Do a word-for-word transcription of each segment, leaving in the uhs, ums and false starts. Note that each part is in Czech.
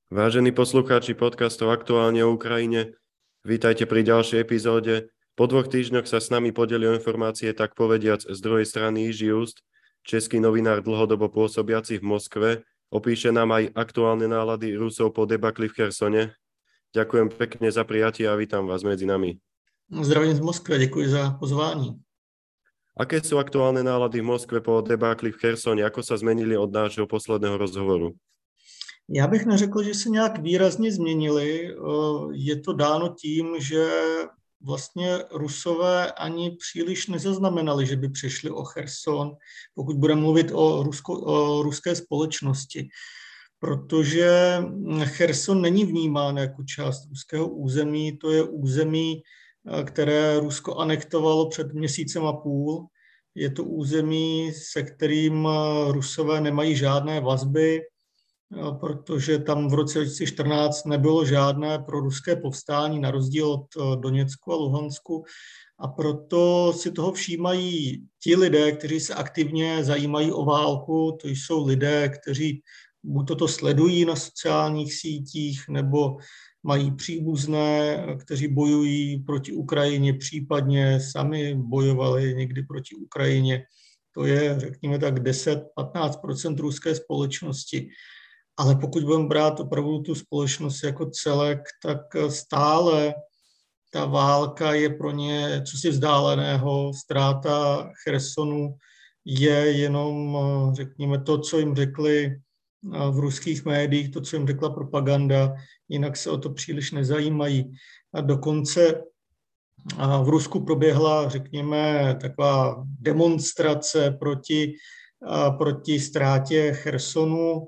Vážení poslucháči podcastov Aktuálne o Ukrajine, vítajte pri ďalšej epizóde. Po dvoch týždňoch sa s nami podelil informácie, tak povediac, z druhej strany Jiří Just, český novinár dlhodobo pôsobiaci v Moskve, opíše nám aj aktuálne nálady Rusov po debakli v Chersone. Ďakujem pekne za prijatie a vítam vás medzi nami. Zdravím z Moskvy, děkuji za pozvání. Aké sú aktuálne nálady v Moskve po debakli v Chersone? Ako sa zmenili od nášho posledného rozhovoru? Já bych neřekl, že se nějak výrazně změnily. Je to dáno tím, že vlastně Rusové ani příliš nezaznamenali, že by přišli o Cherson, pokud budeme mluvit o, rusko, o ruské společnosti. Protože Cherson není vnímán jako část ruského území, to je území, které Rusko anektovalo před měsícem a půl. Je to území, se kterým Rusové nemají žádné vazby, protože tam v roce dva tisíce čtrnáct nebylo žádné proruské povstání, na rozdíl od Doněcku a Luhansku. A proto si toho všímají ti lidé, kteří se aktivně zajímají o válku. To jsou lidé, kteří buď toto sledují na sociálních sítích, nebo mají příbuzné, kteří bojují proti Ukrajině, případně sami bojovali někdy proti Ukrajině. To je, řekněme tak, deset až patnáct procent ruské společnosti. Ale pokud budeme brát opravdu tu společnost jako celek, tak stále ta válka je pro ně cosi vzdáleného. Ztráta Chersonu je jenom, řekněme, to, co jim řekli v ruských médiích, to, co jim řekla propaganda, jinak se o to příliš nezajímají. A dokonce v Rusku proběhla, řekněme, taková demonstrace proti, proti ztrátě Chersonu.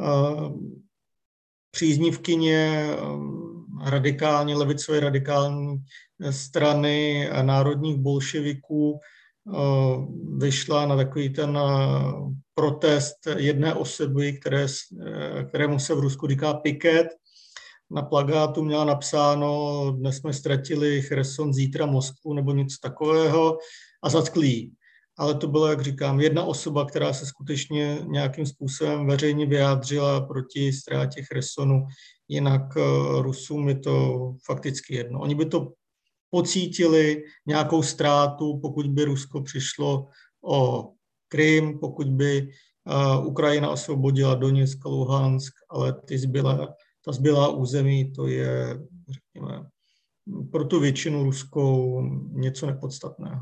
Příznivkyně radikálně, levicové radikální strany národních bolševiků vyšla na takový ten protest jedné osoby, které, kterému se v Rusku říká piket. Na plakátu měla napsáno: dnes jsme ztratili Cherson, zítra Moskvu, nebo něco takového, a zatkli ji. Ale to bylo, jak říkám, jedna osoba, která se skutečně nějakým způsobem veřejně vyjádřila proti ztrátě Chersonu. Jinak Rusům je to fakticky jedno. Oni by to pocítili, nějakou ztrátu, pokud by Rusko přišlo o Krym, pokud by Ukrajina osvobodila Doněck a Luhansk, ale ty zbylá, ta zbylá území, to je, řekněme, pro tu většinu ruskou něco nepodstatného.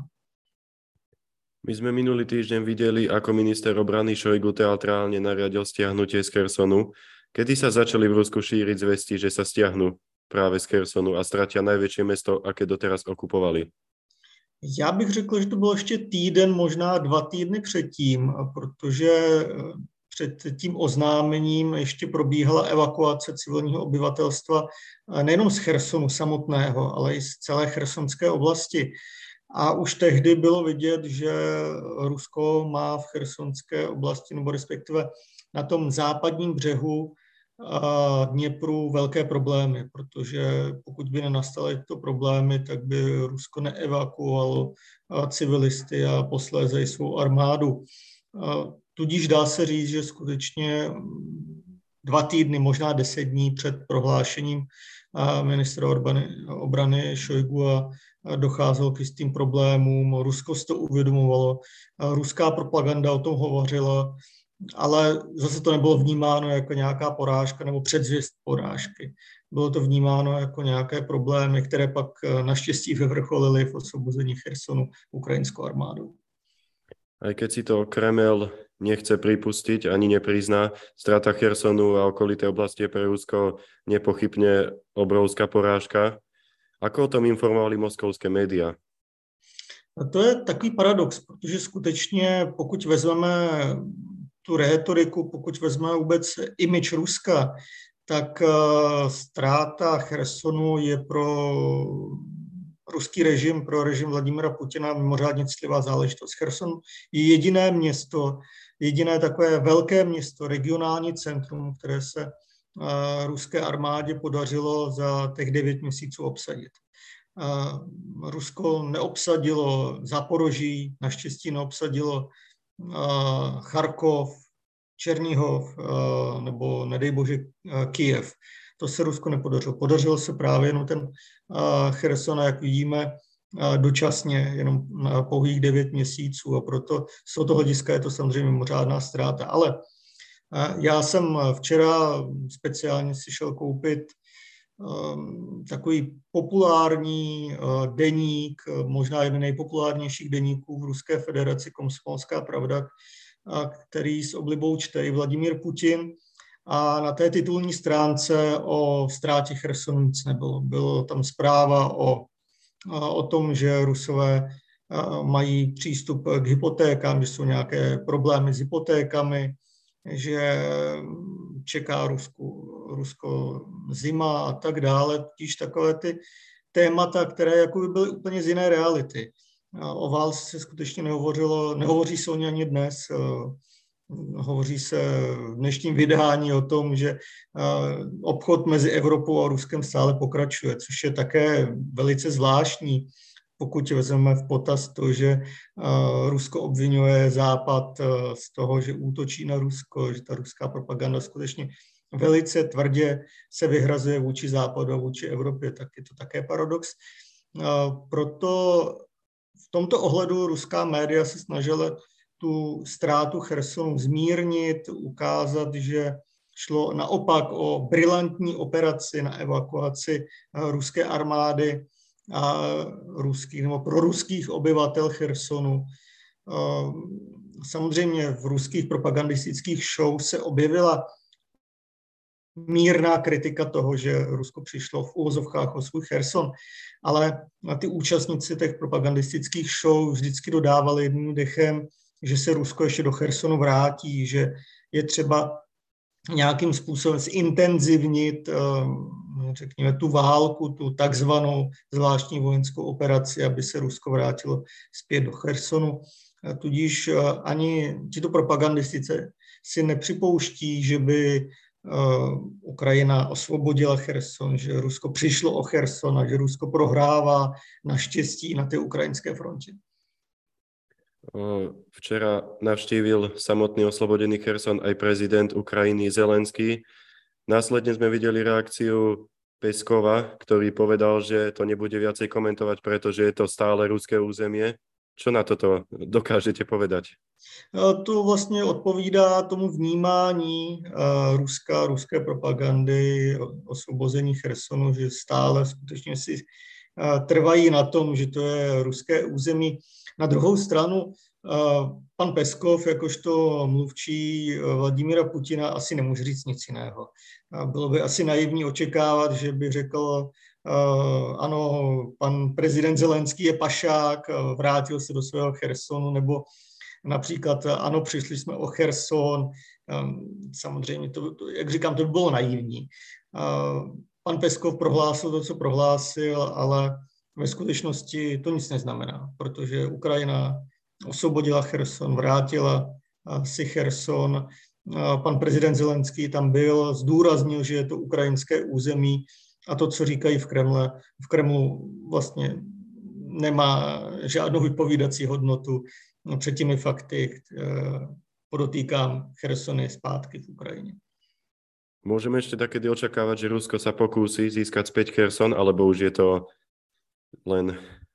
My sme minulý týždeň videli, ako minister obrany Šojgu teatrálne nariadil stiahnutie z Chersonu. Kedy sa začali v Rusku šíriť zvesti, že sa stiahnu práve z Chersonu a stratia najväčšie mesto, aké doteraz okupovali? Já bych řekl, že to bylo ještě týden, možná dva týdny předtím, protože před tím oznámením ještě probíhala evakuace civilního obyvatelstva nejenom z Chersonu samotného, ale i z celé chersonské oblasti. A už tehdy bylo vidět, že Rusko má v chersonské oblasti, nebo respektive na tom západním břehu Dněpru velké problémy, protože pokud by nenastaly tyto problémy, tak by Rusko neevakuovalo civilisty a posléze i svou armádu. Tudíž dá se říct, že skutečně dva týdny, možná deset dní před prohlášením ministra obrany, obrany Šojgu a docházelo k jistým problémům. Rusko si to uvědomovalo, ruská propaganda o tom hovořila, ale zase to nebylo vnímáno jako nějaká porážka nebo předzvěst porážky. Bylo to vnímáno jako nějaké problémy, které pak naštěstí vyvrcholily v osvobození Chersonu ukrajinskou armádou. Aj keď si to Kreml nechce pripustiť, ani neprizná, strata Chersonu a okolité oblasti je pre Rusko nepochybne obrovská porážka. Ako o tom informovali moskovské média? A to je takový paradox, protože skutečně, pokud vezmeme tu rétoriku, pokud vezmeme vůbec image Ruska, tak ztráta Chersonu je pro ruský režim, pro režim Vladimira Putina mimořádně citlivá záležitost. Cherson je jediné město, jediné takové velké město, regionální centrum, které se ruské armádě podařilo za těch devět měsíců obsadit. Rusko neobsadilo Zaporoží, naštěstí neobsadilo Charkov, Černihov nebo nedej bože Kyjev. To se Rusku nepodařilo. Podařilo se právě jenom ten Cherson, jak vidíme, dočasně, jenom na pouhých devět měsíců a proto z toho hlediska je to samozřejmě mimořádná ztráta. Ale já jsem včera speciálně si šel koupit um, takový populární uh, deník, možná jeden nejpopulárnějších deníků v Ruské federaci, Komsomolská pravda, uh, který s oblibou čte i Vladimír Putin. A na té titulní stránce o ztrátě Chersonu nic nebylo. Byla tam zpráva o, o tom, že Rusové mají přístup k hypotékám, že jsou nějaké problémy s hypotékami, že čeká Rusku, Rusko zima a tak dále. Totiž takové ty témata, které jako by byly úplně z jiné reality. O válce se skutečně nehovořilo, nehovoří se o ní ani dnes. Hovoří se v dnešním vydání o tom, že obchod mezi Evropou a Ruskem stále pokračuje, což je také velice zvláštní, pokud vezmeme v potaz to, že Rusko obvinuje Západ z toho, že útočí na Rusko, že ta ruská propaganda skutečně velice tvrdě se vyhrazuje vůči Západu a vůči Evropě, tak je to také paradox. Proto v tomto ohledu ruská média se snažila tu ztrátu Chersonu zmírnit, ukázat, že šlo naopak o brilantní operaci na evakuaci ruské armády a ruských nebo proruských obyvatel Chersonu. Samozřejmě v ruských propagandistických show se objevila mírná kritika toho, že Rusko přišlo v úvozovkách o svůj Cherson, ale ty účastníci těch propagandistických show vždycky dodávali jedním dechem, že se Rusko ještě do Chersonu vrátí, že je třeba nějakým způsobem zintenzivnit, řekněme, tu válku, tu takzvanou zvláštní vojenskou operaci, aby se Rusko vrátilo zpět do Chersonu. Tudíž ani tito propagandistice si nepřipouští, že by Ukrajina osvobodila Cherson, že Rusko přišlo o Cherson a že Rusko prohrává naštěstí na té ukrajinské frontě. Včera navštívil samotný oslobodený Cherson aj prezident Ukrajiny Zelenský. Následne sme videli reakciu Peskova, ktorý povedal, že to nebude viacej komentovať, pretože je to stále ruské územie. Čo na toto dokážete povedať? To vlastně odpovídá tomu vnímání Ruska, ruské propagandy, osvobození Chersonu, že stále skutečně si trvají na tom, že to je ruské území. Na druhou stranu, pan Peskov, jakožto mluvčí Vladimíra Putina, asi nemůže říct nic jiného. Bylo by asi naivní očekávat, že by řekl, ano, pan prezident Zelenský je pašák, vrátil se do svého Chersonu, nebo například, ano, přišli jsme o Cherson. Samozřejmě, to, to, jak říkám, to by bylo naivní. Pan Peskov prohlásil to, co prohlásil, ale ve skutečnosti to nic neznamená, protože Ukrajina osvobodila Cherson, vrátila si Cherson. Pan prezident Zelenský tam byl, zdůraznil, že je to ukrajinské území a to, co říkají v Kremle, v Kremlu vlastně nemá žádnou vypovídací hodnotu před těmi fakty. Podotýkám, Cherson je zpátky v Ukrajině. Môžeme ešte takedy očakávať, že Rusko sa pokúsi získať späť Cherson, alebo už je to len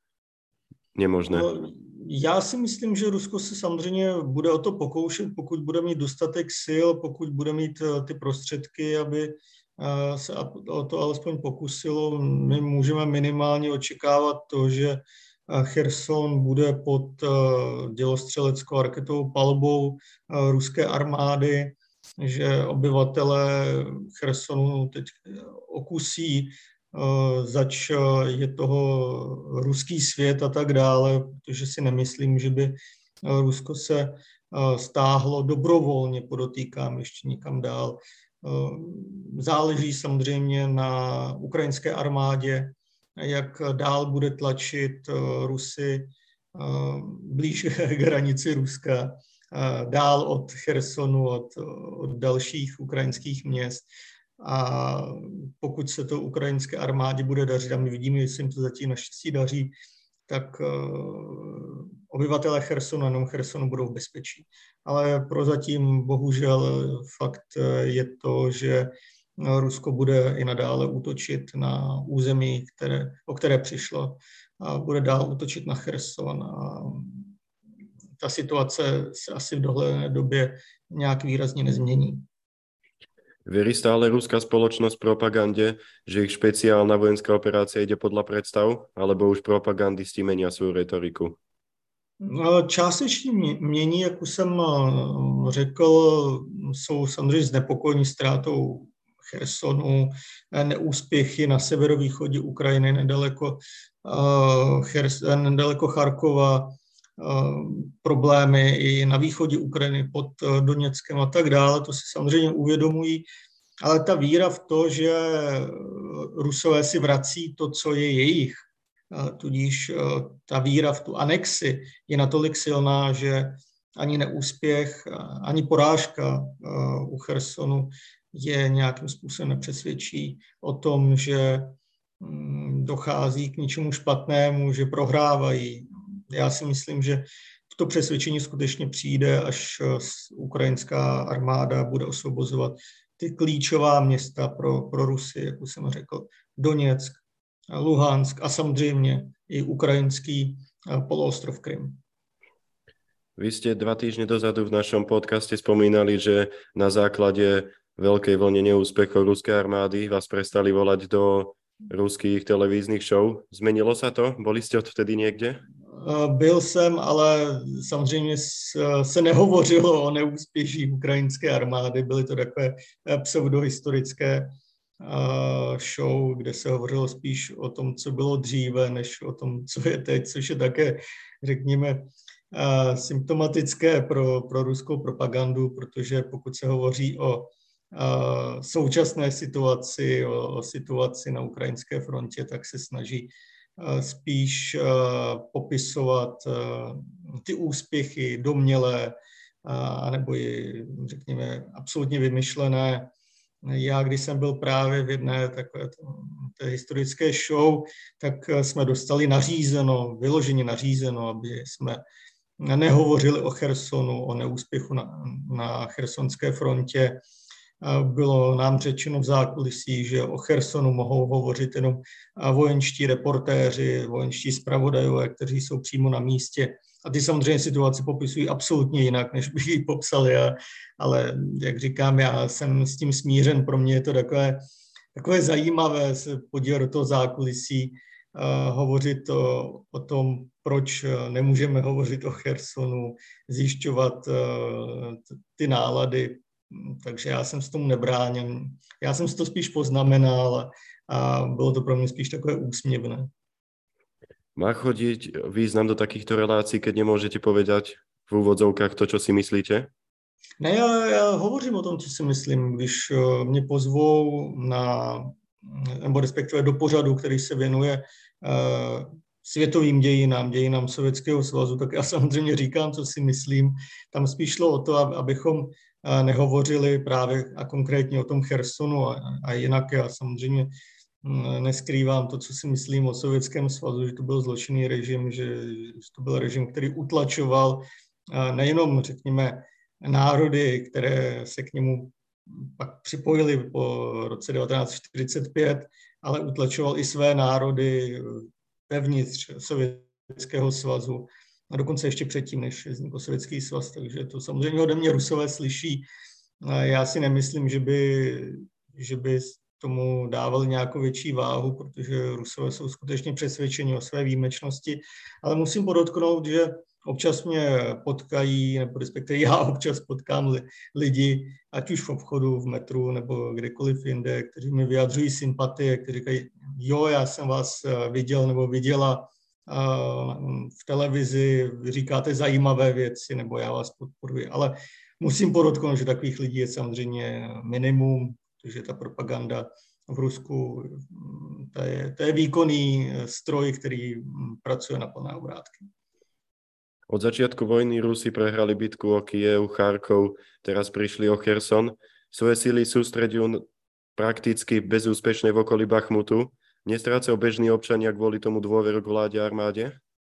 nemožné? No, já si myslím, že Rusko se samozřejmě bude o to pokoušet, pokud bude mít dostatek sil, pokud bude mít ty prostředky, aby se o to alespoň pokusilo. My můžeme minimálně očekávat to, že Cherson bude pod dělostřeleckou raketovou palbou ruské armády, že obyvatelé Chersonu teď okusí, zač je toho ruský svět a tak dále, protože si nemyslím, že by Rusko se stáhlo dobrovolně, podotýkám, ještě nikam dál. Záleží samozřejmě na ukrajinské armádě, jak dál bude tlačit Rusy blíž k hranici Ruska, dál od Chersonu, od, od dalších ukrajinských měst. A pokud se to ukrajinské armádě bude dařit, a my vidíme, že se jim to zatím naštěstí daří, tak obyvatelé Chersonu, jenom Chersonu, budou v bezpečí. Ale prozatím bohužel fakt je to, že Rusko bude i nadále útočit na území, které, o které přišlo, a bude dál útočit na Cherson. A ta situace se asi v dohledné době nějak výrazně nezmění. Verí stále ruská spoločnosť propagande, že ich špeciálna vojenská operácia ide podľa predstav, alebo už propagandisti menia svoju retoriku? Částečně mění, jak už jsem řekl, jsou samozřejmě znepokojení ztrátou Chersonu, neúspěchy na severovýchodě Ukrajiny, nedaleko, nedaleko Charkova, problémy i na východě Ukrajiny pod Doněckem a tak dále, to si samozřejmě uvědomují, ale ta víra v to, že Rusové si vrací to, co je jejich, tudíž ta víra v tu anexi je natolik silná, že ani neúspěch, ani porážka u Chersonu je nějakým způsobem nepřesvědčí o tom, že dochází k něčemu špatnému, že prohrávají. Já si myslím, že to přesvědčení skutečně přijde, až ukrajinská armáda bude osvobozovat ty klíčová města pro, pro Rusy, jak už jsem řekl, Doněck, Luhansk a samozřejmě i ukrajinský poloostrov Krym. Vy ste dva týždne dozadu v našom podcaste spomínali, že na základe veľkej vlne neúspechov ruskej armády vás prestali volať do ruských televíznych show. Zmenilo sa to? Boli ste odvtedy niekde? Byl jsem, ale samozřejmě se nehovořilo o neúspěších ukrajinské armády. Byly to takové pseudohistorické show, kde se hovořilo spíš o tom, co bylo dříve, než o tom, co je teď, což je také, řekněme, symptomatické pro, pro ruskou propagandu, protože pokud se hovoří o současné situaci, o, o situaci na ukrajinské frontě, tak se snaží spíš popisovat ty úspěchy domnělé, anebo i, řekněme, absolutně vymyšlené. Já, když jsem byl právě v jedné takové té historické show, tak jsme dostali nařízeno, vyloženě nařízeno, aby jsme nehovořili o Chersonu, o neúspěchu na, na chersonské frontě. Bylo nám řečeno v zákulisí, že o Chersonu mohou hovořit jenom vojenští reportéři, vojenští zpravodajové, kteří jsou přímo na místě. A ty samozřejmě situaci popisují absolutně jinak, než bych ji popsal já. Ale jak říkám, já jsem s tím smířen. Pro mě je to takové, takové zajímavé se podívat do toho zákulisí, uh, hovořit o, o tom, proč nemůžeme hovořit o Chersonu, zjišťovat uh, ty nálady. Takže já jsem s tomu nebránil. Já jsem si to spíš poznamenal a bylo to pro mě spíš takové úsměvné. Má chodiť význam do takýchto relácií, keď nemôžete povedať v úvodzovkách to, čo si myslíte? Ne, já, já hovořím o tom, co si myslím. Když mě pozvou na, nebo respektive do pořadu, který se věnuje uh, světovým dějinám, dějinám Sovětského svazu, tak já samozřejmě říkám, co si myslím. Tam spíš šlo o to, abychom nehovořili právě a konkrétně o tom Chersonu a, a jinak já samozřejmě neskrývám to, co si myslím o Sovětském svazu, že to byl zločinný režim, že, že to byl režim, který utlačoval nejenom, řekněme, národy, které se k němu pak připojily po roce devatenáct čtyřicet pět, ale utlačoval i své národy vevnitř Sovětského svazu a dokonce ještě předtím, než vznikl Sovětský svaz, takže to samozřejmě ode mě Rusové slyší. Já si nemyslím, že by, že by tomu dávali nějakou větší váhu, protože Rusové jsou skutečně přesvědčeni o své výjimečnosti, ale musím podotknout, že občas mě potkají, nebo respektive já občas potkám li, lidi, ať už v obchodu, v metru nebo kdekoliv jinde, kteří mi vyjadřují sympatie, kteří říkají, jo, já jsem vás viděl nebo viděla v televizi, vy říkáte zajímavé věci, nebo já vás podporuji, ale musím podotknout, že takových lidí je samozřejmě minimum, protože ta propaganda v Rusku, to je, to je výkonný stroj, který pracuje na plné obrátky. Od začiatku vojny Rusi prehrali bitku o Kyjev, Charkov, teraz prišli o Cherson. Svoje síly sústredujú prakticky bezúspešne v okolí Bachmutu. Nestrácajú bežní občania kvôli tomu dôveru k vláde a armáde?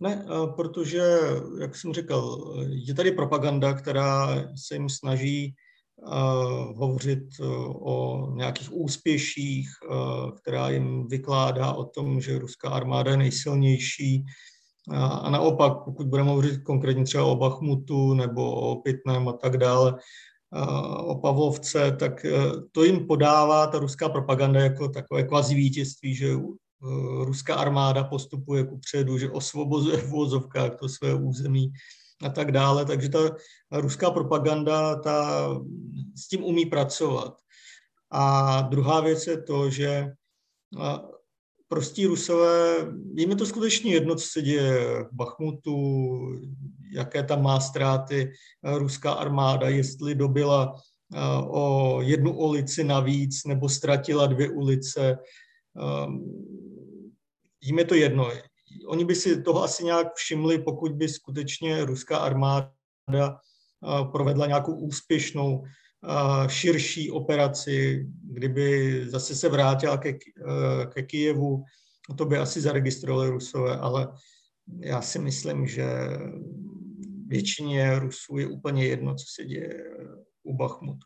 Ne, protože, jak jsem říkal, je tady propaganda, která se jim snaží uh, hovořit o nějakých úspěších, uh, která jim vykládá o tom, že ruská armáda je nejsilnější. A, a naopak, pokud budeme hovořit konkrétně třeba o Bachmutu nebo o Pitném a tak dále, uh, o Pavlovce, tak uh, to jim podává ta ruská propaganda jako takové kvazi vítězství, že ruská armáda postupuje kupředu, že osvobozuje v uvozovkách to své území a tak dále. Takže ta ruská propaganda ta s tím umí pracovat. A druhá věc je to, že prostí Rusové, jim je to skutečně jedno, co se děje v Bachmutu, jaké tam má ztráty ruská armáda, jestli dobyla o jednu ulici navíc nebo ztratila dvě ulice. Jím je to jedno. Oni by si toho asi nějak všimli, pokud by skutečně ruská armáda provedla nějakou úspěšnou, širší operaci, kdyby zase se vrátila ke, ke Kyjevu, to by asi zaregistrovali Rusové, ale já si myslím, že většině Rusů je úplně jedno, co se děje u Bachmutu.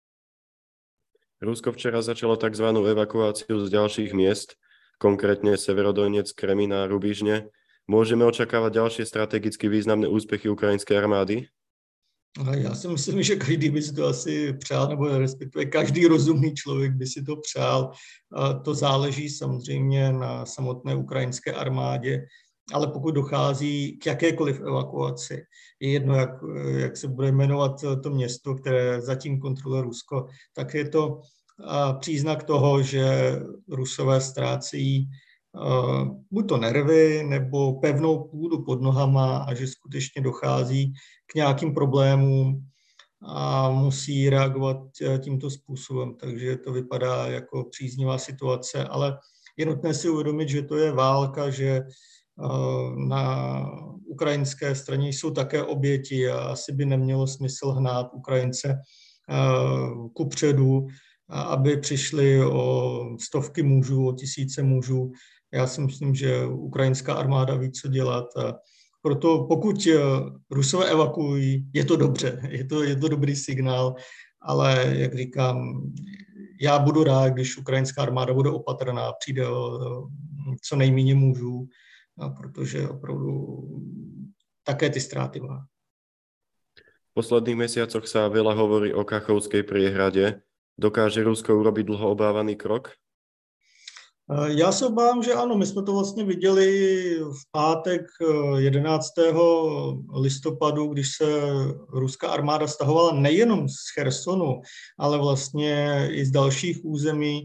Rusko včera začalo takzvanú evakuáciu z ďalších miest, konkrétne Severodonec, Kremina, Rubižne. Môžeme očakávať ďalšie strategicky významné úspechy ukrajinskej armády? Já si myslím, že každý by si to asi přál, nebo respektive každý rozumný člověk by si to přál. To záleží samozřejmě na samotné ukrajinské armádě, ale pokud dochází k jakékoliv evakuaci, je jedno, jak, jak se bude jmenovat to město, které zatím kontroluje Rusko, tak je to příznak toho, že Rusové ztrácejí uh, buď to nervy, nebo pevnou půdu pod nohama a že skutečně dochází k nějakým problémům a musí reagovat tímto způsobem. Takže to vypadá jako příznivá situace, ale je nutné si uvědomit, že to je válka, že uh, na ukrajinské straně jsou také oběti a asi by nemělo smysl hnát Ukrajince uh, kupředu, aby přišli o stovky mužů, o tisíce mužů. Já si myslím, že ukrajinská armáda ví, co dělat. A proto pokud Rusové evakuují, je to dobře, je to, je to dobrý signál, ale jak říkám, já budu rád, když ukrajinská armáda bude opatrná, přijde o co nejméně mužů, protože opravdu také ty ztráty má. V posledných mesiacoch sa veľa hovorí o Kachovskej priehrade. Dokáže Rusko urobiť dlho obávaný krok? Já se obávám, že ano. My jsme to vlastně viděli v pátek jedenáctého listopadu, když se ruská armáda stahovala nejenom z Chersonu, ale vlastně i z dalších území,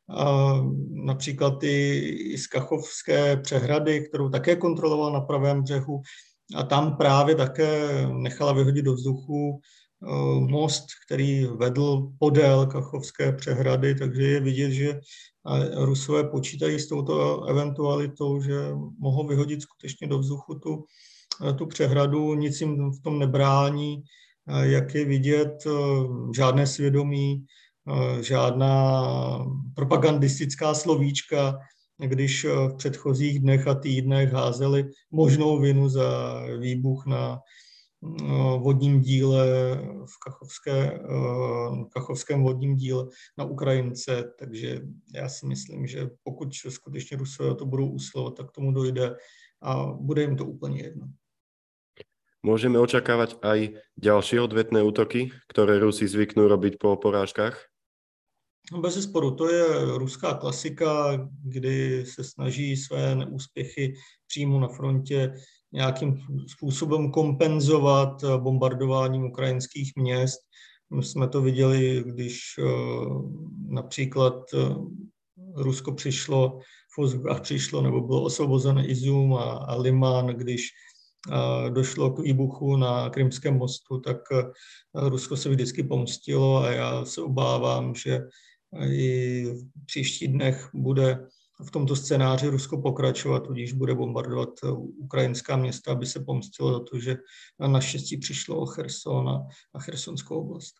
například i z Kachovské přehrady, kterou také kontrolovala na pravém břehu. A tam právě také nechala vyhodit do vzduchu most, který vedl podél Kachovské přehrady, takže je vidět, že Rusové počítají s touto eventualitou, že mohou vyhodit skutečně do vzduchu tu, tu přehradu, nic jim v tom nebrání, jak je vidět, žádné svědomí, žádná propagandistická slovíčka, když v předchozích dnech a týdnech házeli možnou vinu za výbuch na vodním díle v Kachovské, Kachovském vodním díle na Ukrajince, takže já si myslím, že pokud skutečně Rusové to budou usilovat, tak tomu dojde a bude jim to úplně jedno. Môžeme očakávať aj ďalšie odvetné útoky, ktoré Rusi zvyknú robiť po porážkach? Bez zesporu, to je ruská klasika, kdy se snaží své neúspěchy přímo na frontě nějakým způsobem kompenzovat bombardováním ukrajinských měst. My jsme to viděli, když například Rusko přišlo, v přišlo nebo bylo osvobozen Izum a, a Liman, když došlo k výbuchu na Krymském mostu, tak Rusko se vždycky pomstilo a já se obávám, že i v příštích dnech bude v tomto scénáři Rusko pokračovat, tudíž bude bombardovat ukrajinská města, aby se pomstilo za to, že naštěstí přišlo o Cherson a, a Chersonskou oblast.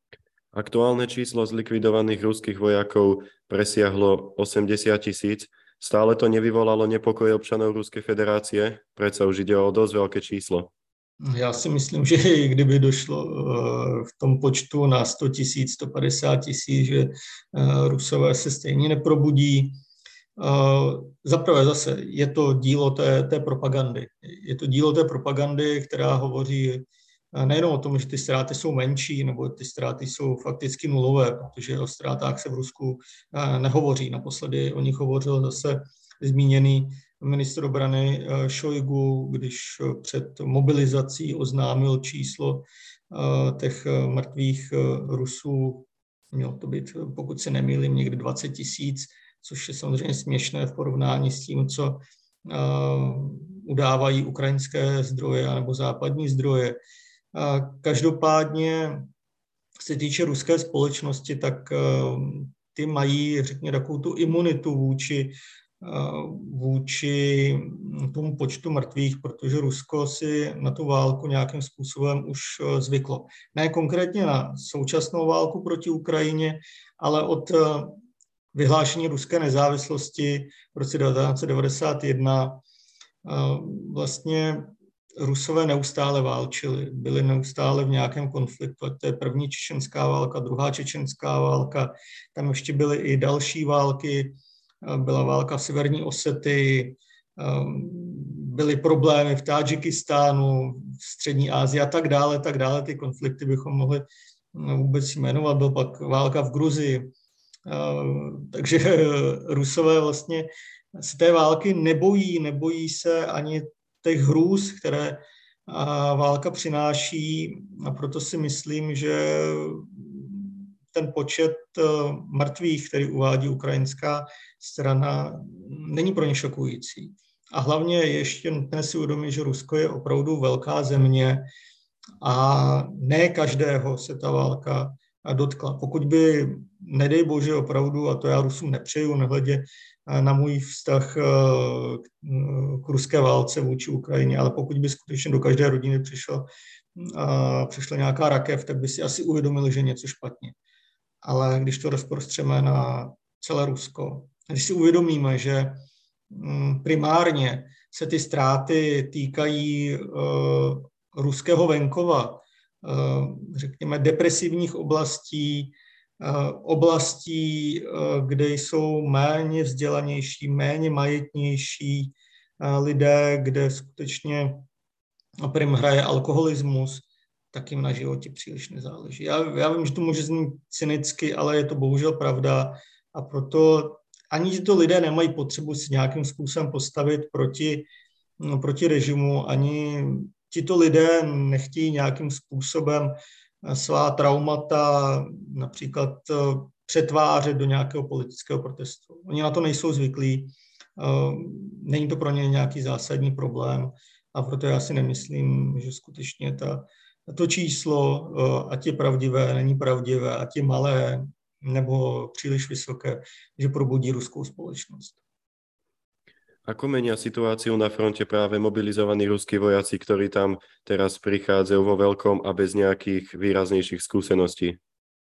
Aktuálne číslo zlikvidovaných ruských vojakov presiahlo osemdesiat tisíc. Stále to nevyvolalo nepokoje občanov Ruskej federácie? Predsa už ide o dosť veľké číslo. Já si myslím, že i kdyby došlo v tom počtu na sto tisíc, sto padesát tisíc, že Rusové se stejně neprobudí. Zaprvé zase je to dílo té, té propagandy. Je to dílo té propagandy, která hovoří nejenom o tom, že ty ztráty jsou menší, nebo ty ztráty jsou fakticky nulové, protože o ztrátách se v Rusku nehovoří. Naposledy o nich hovořil zase zmíněný ministr obrany Šojgu, když před mobilizací oznámil číslo těch mrtvých Rusů, mělo to být, pokud se nemýlím, někdy dvacet tisíc, což je samozřejmě směšné v porovnání s tím, co udávají ukrajinské zdroje nebo západní zdroje. Každopádně se týče ruské společnosti, tak ty mají, řekněme, takovou tu imunitu vůči, vůči tomu počtu mrtvých, protože Rusko si na tu válku nějakým způsobem už zvyklo. Ne konkrétně na současnou válku proti Ukrajině, ale od vyhlášení ruské nezávislosti v roce devatenáct set devadesát jedna vlastně Rusové neustále válčili, byli neustále v nějakém konfliktu. To je první čečenská válka, druhá čečenská válka, tam ještě byly i další války, byla válka v Severní Osetii, byly problémy v Tádžikistánu, v Střední Asii a tak dále, tak dále. Ty konflikty bychom mohli vůbec jmenovat, byl pak válka v Gruzii. Takže Rusové vlastně se té války nebojí, nebojí se ani těch hrůz, které válka přináší, a proto si myslím, že ten počet mrtvých, který uvádí ukrajinská strana, není pro ně šokující. A hlavně ještě nutné si uvědomit, že Rusko je opravdu velká země a ne každého se ta válka dotkla. Pokud by, nedej bože opravdu, a to já Rusům nepřeju, nehledě na můj vztah k ruské válce vůči Ukrajině, ale pokud by skutečně do každé rodiny přišla, přišla nějaká rakev, tak by si asi uvědomili, že je něco špatně. Ale když to rozprostřeme na celé Rusko, když si uvědomíme, že primárně se ty ztráty týkají ruského venkova, řekněme depresivních oblastí, oblastí, kde jsou méně vzdělanější, méně majetnější lidé, kde skutečně prim hraje alkoholismus, tak jim na životě příliš nezáleží. Já, já vím, že to může znít cynicky, ale je to bohužel pravda a proto ani tyto lidé nemají potřebu si nějakým způsobem postavit proti, no, proti režimu, ani tito lidé nechtějí nějakým způsobem svá traumata například přetvářet do nějakého politického protestu. Oni na to nejsou zvyklí, není to pro ně nějaký zásadní problém a proto já si nemyslím, že skutečně ta, to číslo, ať je pravdivé, není pravdivé, ať je malé nebo příliš vysoké, že probudí ruskou společnost. Ako menia situáciu na fronte práve mobilizovaní ruskí vojaci, ktorí tam teraz prichádzajú vo veľkom a bez nejakých výraznejších skúseností?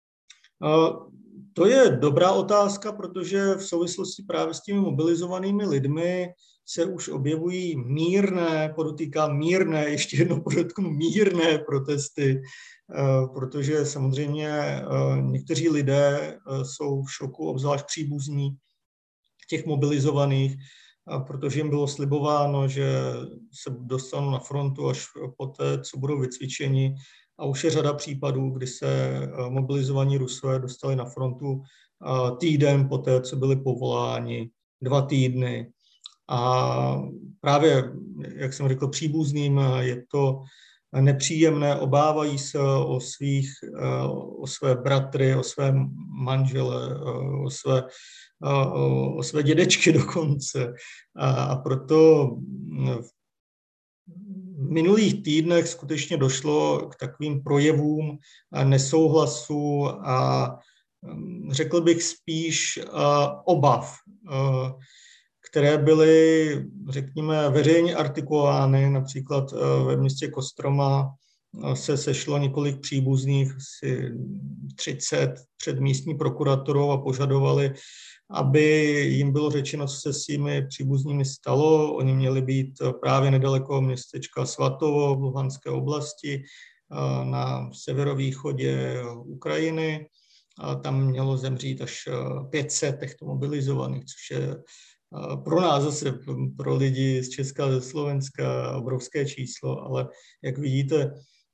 To je dobrá otázka, protože v souvislosti právě s těmi mobilizovanými lidmi se už objevují mírné, podotýkám mírné, ještě jednou podotknu, mírné protesty, protože samozřejmě někteří lidé jsou v šoku, obzvlášť příbuzní těch mobilizovaných, protože jim bylo slibováno, že se dostanou na frontu až poté, co budou vycvičeni. A už je řada případů, kdy se mobilizovaní Rusové dostali na frontu týden poté, co byli povoláni, dva týdny. A právě, jak jsem řekl, příbuzným je to nepříjemné, obávají se o, svých, o své bratry, o své manžele, o své, o své dědečky dokonce. A proto v minulých týdnech skutečně došlo k takovým projevům nesouhlasu a řekl bych spíš obav, které byly, řekněme, veřejně artikulovány, například ve městě Kostroma se sešlo několik příbuzných, asi třicet před místní prokuraturou a požadovali, aby jim bylo řečeno, co se s těmi příbuznými stalo. Oni měli být právě nedaleko městečka Svatovo v Luhanské oblasti na severovýchodě Ukrajiny. A tam mělo zemřít až pět set těchto mobilizovaných, což je pro nás zase, pro lidi z Česka a ze Slovenska obrovské číslo, ale jak vidíte,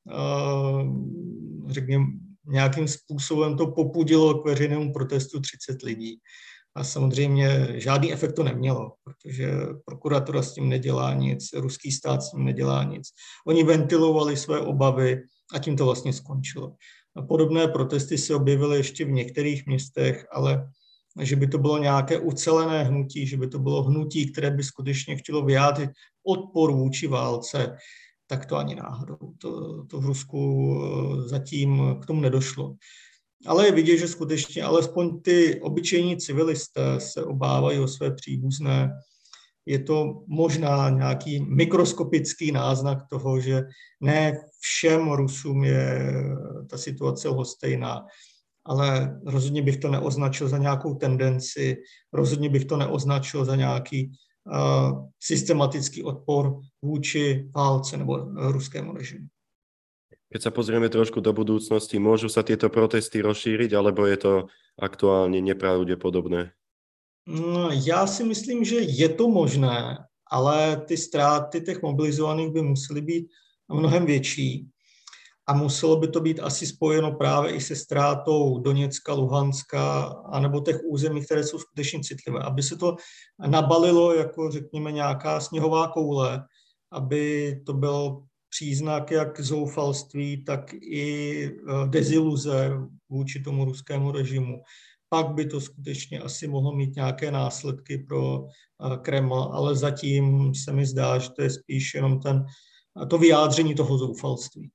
řekněme, nějakým způsobem to popudilo k veřejnému protestu třicet lidí. A samozřejmě žádný efekt to nemělo, protože prokuratura s tím nedělá nic, ruský stát s tím nedělá nic. Oni ventilovali své obavy a tím to vlastně skončilo. A podobné protesty se objevily ještě v některých městech, ale že by to bylo nějaké ucelené hnutí, že by to bylo hnutí, které by skutečně chtělo vyjádřit odpor vůči válce, tak to ani náhodou. To, to v Rusku zatím k tomu nedošlo. Ale je vidět, že skutečně alespoň ty obyčejní civilisté se obávají o své příbuzné. Je to možná nějaký mikroskopický náznak toho, že ne všem Rusům je ta situace lhostejná, ale rozhodně bych to neoznačil za nějakou tendenci, rozhodně bych to neoznačil za nějaký uh, systematický odpor vůči válce nebo ruskému režimu. Keď sa pozrieme trošku do budúcnosti, môžu sa tieto protesty rozšíriť, alebo je to aktuálne nepravdepodobné? No, já si myslím, že je to možné, ale ty ztráty těch mobilizovaných by musely být mnohem větší. A muselo by to být asi spojeno právě i se ztrátou Doněcka, Luhanska, anebo těch území, které jsou skutečně citlivé. Aby se to nabalilo jako, řekněme, nějaká sněhová koule, aby to byl příznak jak zoufalství, tak i deziluze vůči tomu ruskému režimu. Pak by to skutečně asi mohlo mít nějaké následky pro Kreml, ale zatím se mi zdá, že to je spíš jenom ten, to vyjádření toho zoufalství.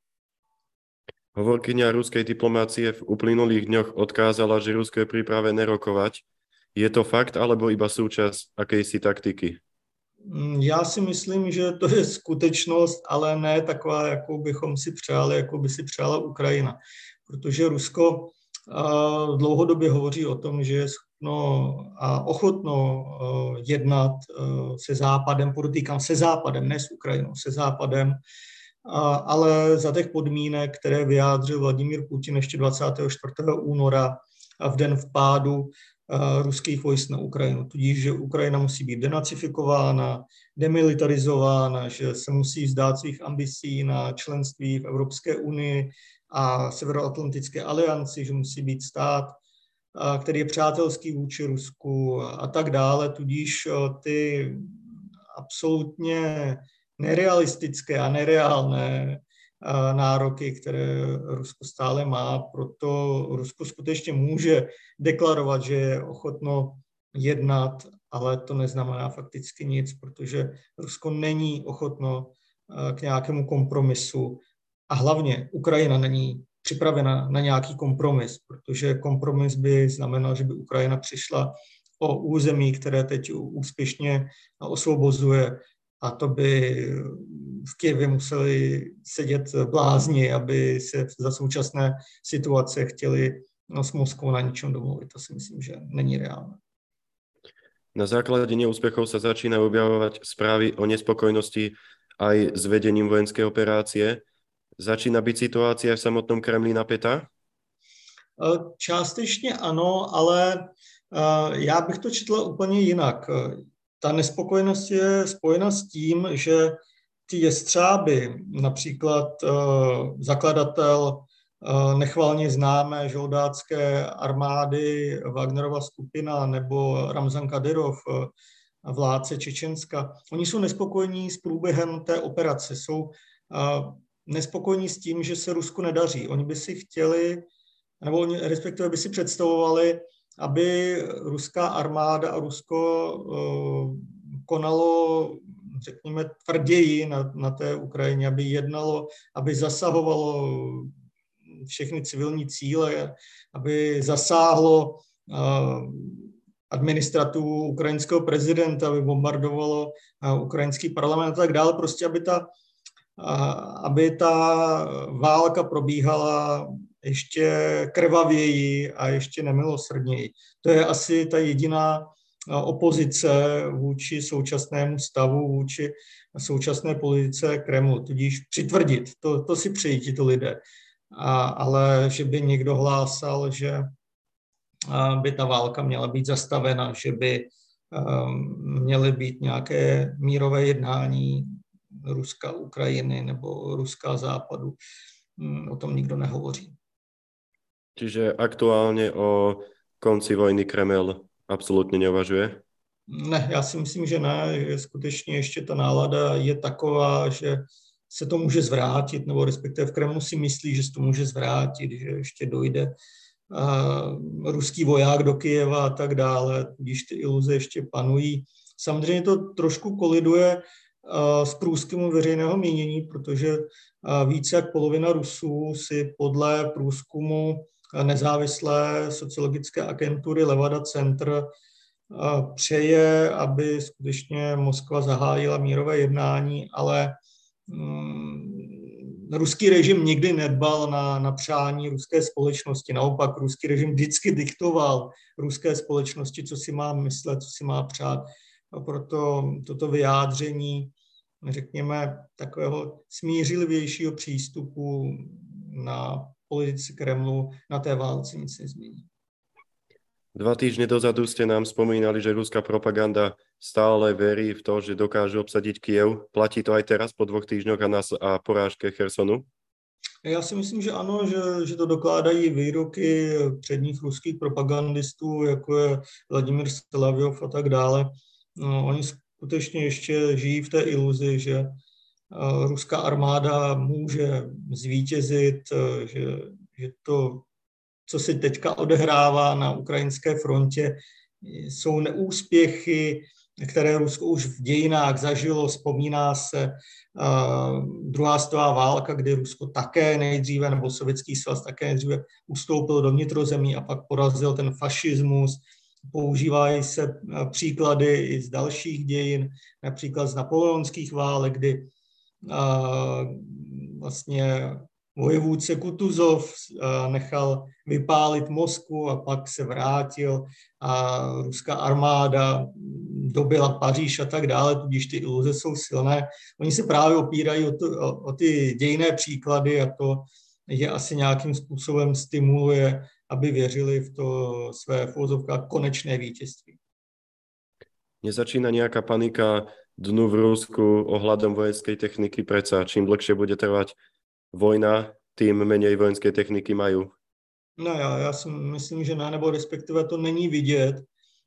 Hovorkyňa ruskej diplomácie v uplynulých dňoch odkázala, že Rusko je pripravené rokovať. Je to fakt, alebo iba súčasť akejsi taktiky? Já si myslím, že to je skutečnost, ale ne taková, jakou bychom si přáli, jako by si přála Ukrajina. Protože Rusko dlouhodobě hovoří o tom, že je schopno a ochotno jednat se Západem, podotýkám se Západem, ne s Ukrajinou, se Západem, ale za těch podmínek, které vyjádřil Vladimír Putin ještě dvacátého čtvrtého února v den vpádu ruských vojsk na Ukrajinu. Tudíž, že Ukrajina musí být denacifikována, demilitarizována, že se musí vzdát svých ambicí na členství v Evropské unii a Severoatlantické alianci, že musí být stát, který je přátelský vůči Rusku a tak dále. Tudíž ty absolutně nerealistické a nereálné nároky, které Rusko stále má, proto Rusko skutečně může deklarovat, že je ochotno jednat, ale to neznamená fakticky nic, protože Rusko není ochotno k nějakému kompromisu a hlavně Ukrajina není připravena na nějaký kompromis, protože kompromis by znamenal, že by Ukrajina přišla o území, které teď úspěšně osvobozuje, a to by v Kyjevě museli sedět blázni, aby se za současné situace chtěli no, s Moskvou na ničem domluvit. To si myslím, že není reálné. Na základe neúspechov sa začínajú objavovať správy o nespokojnosti aj s vedením vojenskej operácie. Začína byť situácia v samotnom Kremli napätá? Částečně ano, ale já bych to četla úplně jinak. Ta nespokojenost je spojena s tím, že ty jestřáby, například uh, zakladatel uh, nechvalně známé žoldácké armády Wagnerova skupina nebo Ramzan Kadyrov, uh, vládce Čečenska, oni jsou nespokojení s průběhem té operace, jsou uh, nespokojení s tím, že se Rusku nedaří. Oni by si chtěli, nebo oni respektive by si představovali, aby ruská armáda a Rusko uh, konalo, řekněme, tvrději na, na té Ukrajině, aby jednalo, aby zasahovalo všechny civilní cíle, aby zasáhlo uh, administrativu ukrajinského prezidenta, aby bombardovalo uh, ukrajinský parlament a tak dále, prostě aby ta aby ta válka probíhala ještě krvavěji a ještě nemilosrdněji. To je asi ta jediná opozice vůči současnému stavu, vůči současné politice Kremlu, tudíž přitvrdit. To, to si přejí tito lidé. A, ale že by někdo hlásal, že by ta válka měla být zastavena, že by um, měly být nějaké mírové jednání Ruska, Ukrajiny nebo Ruska západu. O tom nikdo nehovoří. Čiže aktuálně o konci vojny Kreml absolutně neuvažuje? Ne, já si myslím, že ne, že skutečně ještě ta nálada je taková, že se to může zvrátit, nebo respektive v Kremlu si myslí, že se to může zvrátit, že ještě dojde uh, ruský voják do Kyjeva a tak dále, když ty iluze ještě panují. Samozřejmě to trošku koliduje uh, s průzkumem veřejného mínění, protože uh, více jak polovina Rusů si podle průzkumu nezávislé sociologické agentury Levada Center přeje, aby skutečně Moskva zahájila mírové jednání, ale mm, ruský režim nikdy nedbal na, na přání ruské společnosti. Naopak, ruský režim vždycky diktoval ruské společnosti, co si má myslet, co si má přát. A proto toto vyjádření, řekněme, takového smířlivějšího přístupu na politici Kremlu na té válce nic nezmění. Dva týždne dozadu ste nám spomínali, že ruská propaganda stále verí v to, že dokážu obsadiť Kyjev. Platí to aj teraz po dvoch týždňoch a, nás, a porážke Chersonu? Já si myslím, že ano, že, že to dokládají výroky předních ruských propagandistů, jako je Vladimír Solovyov a tak dále. No, oni skutečně ještě žijí v té iluzi, že uh, ruská armáda může zvítězit, uh, že, že to, co se teďka odehrává na ukrajinské frontě, jsou neúspěchy, které Rusko už v dějinách zažilo. Vzpomíná se uh, druhá světová válka, kdy Rusko také nejdříve, nebo Sovětský svaz také nejdříve ustoupil do vnitrozemí a pak porazil ten fašismus. Používají se uh, příklady i z dalších dějin, například z napoleonských válek, kdy uh, vlastně vojevůdce Kutuzov nechal vypálit Moskvu a pak se vrátil a ruská armáda dobyla Paříž a tak dále, tudíž ty iluze jsou silné. Oni se právě opírají o, to, o, o ty dějinné příklady a to je asi nějakým způsobem stimuluje, aby věřili v to své v uvozovkách konečné vítězství. Nezačína nejaká panika dnu v Rusku ohľadom vojenskej techniky, predsa čím dlhšie bude trvať vojna, tým menej vojenské techniky majú. No já, já si myslím, že ne, nebo respektive to není vidět.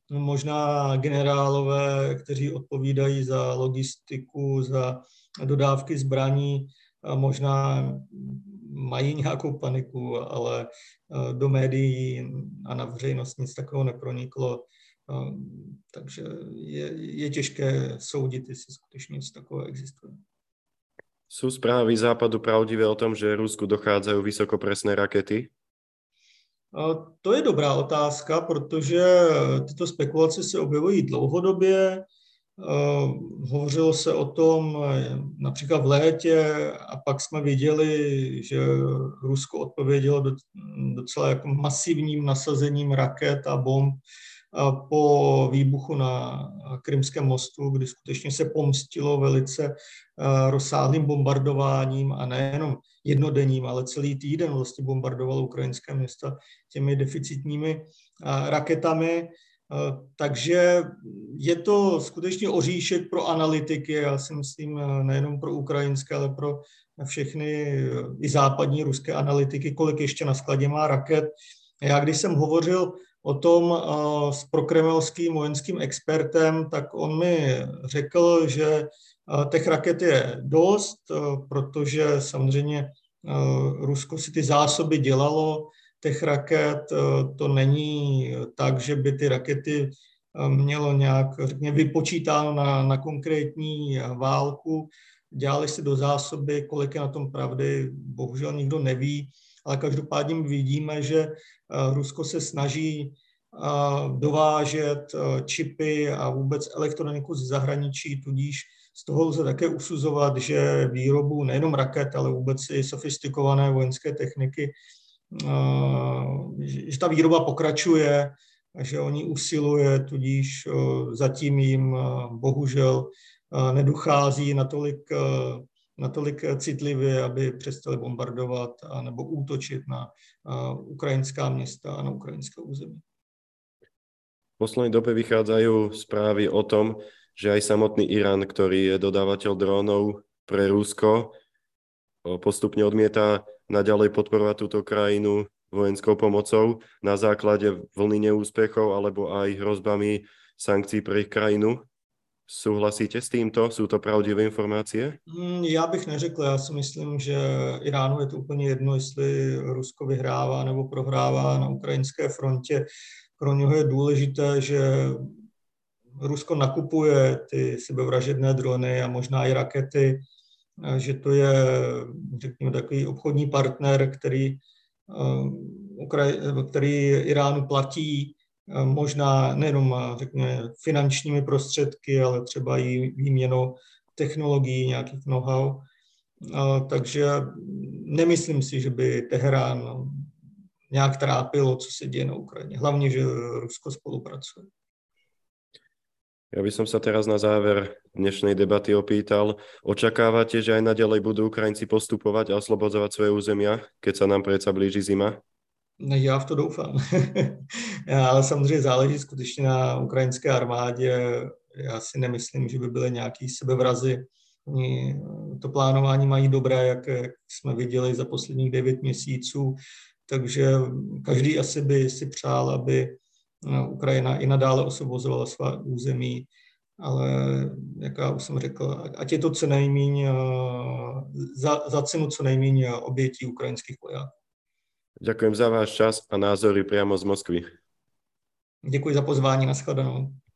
Možná generálové, kteří odpovídají za logistiku, za dodávky zbraní, možná mají nějakou paniku, ale do médií a na veřejnost nic takového neproniklo. Takže je, je těžké soudit, jestli skutečně něco takového existuje. Sú správy Západu pravdivé o tom, že Rusku dochádzajú vysokopresné rakety? To je dobrá otázka, protože tyto spekulace se objevují dlouhodobě. Hovořilo se o tom například v létě a pak jsme viděli, že Rusko odpovědělo docela jako masivním nasazením raket a bomb po výbuchu na Krymském mostu, kdy skutečně se pomstilo velice rozsáhlým bombardováním a nejenom jednodenním, ale celý týden vlastně bombardovalo ukrajinské města těmi deficitními raketami. Takže je to skutečně oříšek pro analytiky, já si myslím nejenom pro ukrajinské, ale pro všechny i západní ruské analytiky, kolik ještě na skladě má raket. Já když jsem hovořil o tom s prokremelským vojenským expertem, tak on mi řekl, že těch raket je dost, protože samozřejmě Rusko si ty zásoby dělalo, těch raket, to není tak, že by ty rakety mělo nějak, řekněme, vypočítáno na, na konkrétní válku, dělali si do zásoby, kolik je na tom pravdy, bohužel nikdo neví, ale každopádně vidíme, že Rusko se snaží dovážet čipy a vůbec elektroniku z zahraničí, tudíž Z toho lze také usuzovat, že výrobu nejenom raket, ale vůbec i sofistikované vojenské techniky, že ta výroba pokračuje a že o ní usiluje, tudíž zatím jim bohužel nedochází natolik, natolik citlivě, aby přestali bombardovat nebo útočit na ukrajinská města a na ukrajinské území. V poslednej dobe vychádzajú správy o tom, že aj samotný Irán, ktorý je dodávateľ drónov pre Rusko, postupne odmieta naďalej podporovať túto krajinu vojenskou pomocou na základe vlny neúspechov alebo aj hrozbami sankcií pre ich krajinu. Souhlasíte s týmto? Sú to pravdivé informácie? Já bych neřekl, já si myslím, že Iránu je to úplně jedno, jestli Rusko vyhrává nebo prohrává na ukrajinské frontě. Pro něho je důležité, že Rusko nakupuje ty sebevražedné drony a možná i rakety, že to je, řekněme, takový obchodní partner, který, který Iránu platí možná nejenom, řekněme, finančními prostředky, ale třeba i výměnou technologií, nějakých know-how. Takže nemyslím si, že by Teherán nějak trápilo, co se děje na Ukrajině. Hlavně, že Rusko spolupracuje. Ja by som sa teraz na záver dnešnej debaty opýtal, očakávate, že aj naďalej budú Ukrajinci postupovať a oslobodzovať svoje územia, keď sa nám predsa blíži zima? Já v to doufám. Ale samozřejmě záleží skutečně na ukrajinské armádě. Já si nemyslím, že by byly nějaký sebevrazy. Oni to plánování mají dobré, jak, jak jsme viděli za posledních devět měsíců. Takže každý asi by si přál, aby Ukrajina i nadále osvobozovala svá území, ale jak já už jsem řekl, ať je to co nejméně, za, za cenu co nejméně obětí ukrajinských vojáků. Ďakujem za váš čas a názory priamo z Moskvy. Děkuji za pozvání, nashledanou.